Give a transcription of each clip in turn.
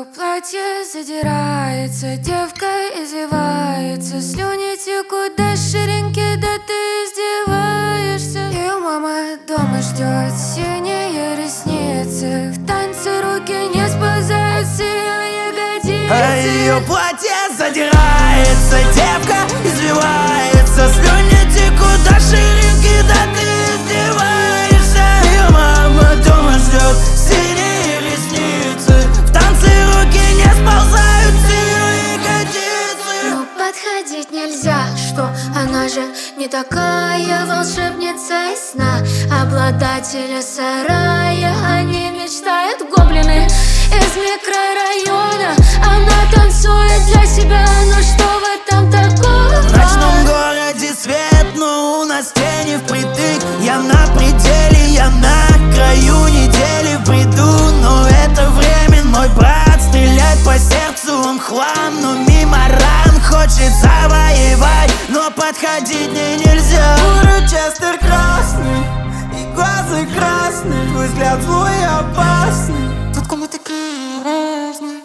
Ее платье задирается, девка издевается, слюни текут до ширинки, да ты издеваешься. Ее мама дома ждет, синие ресницы, в танце руки не сползают с ее ягодицы. А ее платье задирается, девка извивается, слюни текут до ширинки, да ты издеваешься. Ее мама дома ждет, синие ресницы, в танце руки не сползают с ее ягодицы. Но подходить нельзя, что она же не такая волшебница из сна. Обладатели сарая, они мечтают гоблины из микрорайона. Она танцует для себя, но что в этом такого? В ночном городе свет, но у нас тени впритык. Я на пределе, я на краю недели в бреду. Но это время, мой брат, стрелять по сердцу он хлам. Но мимо ран хочет завоевать, но подходить мне нельзя. Урочестер красный, и глаза красные, твой взгляд злой и опасный. Откуда мы такие разные?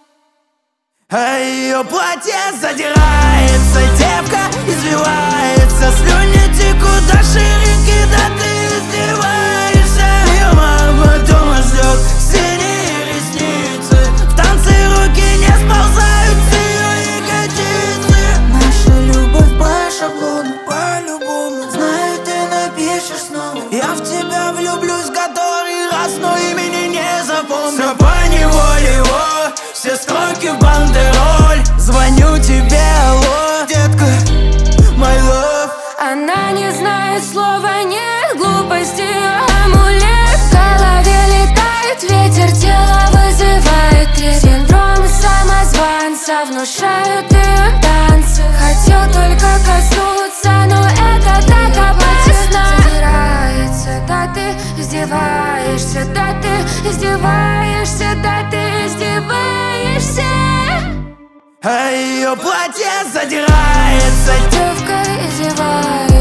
А ее платье задирается, девка извивается, слюни текут до ширинки, да ты издеваешься. Ее мама дома ждет, синие ресницы, в танце руки не сползают с ее ягодицы. Наша любовь по шаблону, по-любому. Знаю, ты напишешь снова. Я в тебя влюблюсь который раз, но имени не запомню. Все поневоле его, все строки в бандероль. Звоню тебе, алло, детка, my love. Она не знает слова, нет глупости, амулет. В голове летает ветер, тело вызывает трепет. Синдром самозванца внушают ее танцы. Хотел только коснуться, но это так опасно. Задирается, да ты издеваешься, да ты издеваешься, да ты издеваешься. А ее платье задирается, Девка издевается.